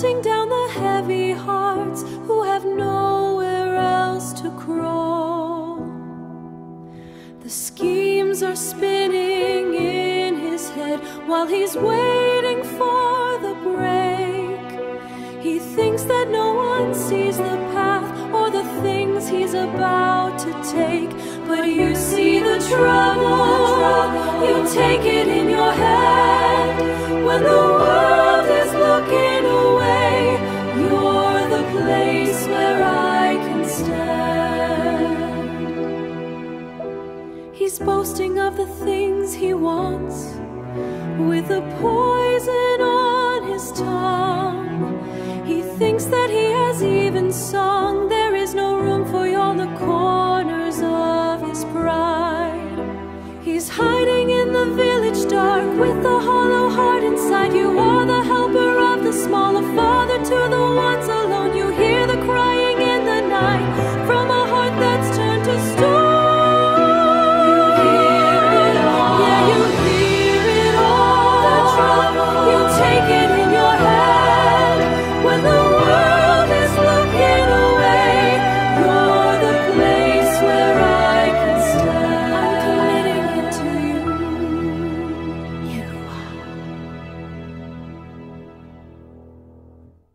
casting down the heavy hearts who have nowhere else to crawl. The schemes are spinning in his head while he's waiting for the break. He thinks that no one sees the path or the things he's about to take. But you see the trouble, you take it in your hand. When the world is looking away, you're the place where I can stand. He's boasting of the things he wants, with the poison on his tongue. He thinks that he has even sung. There is no room for all the corners of his pride. He's hiding in the village dark with the heart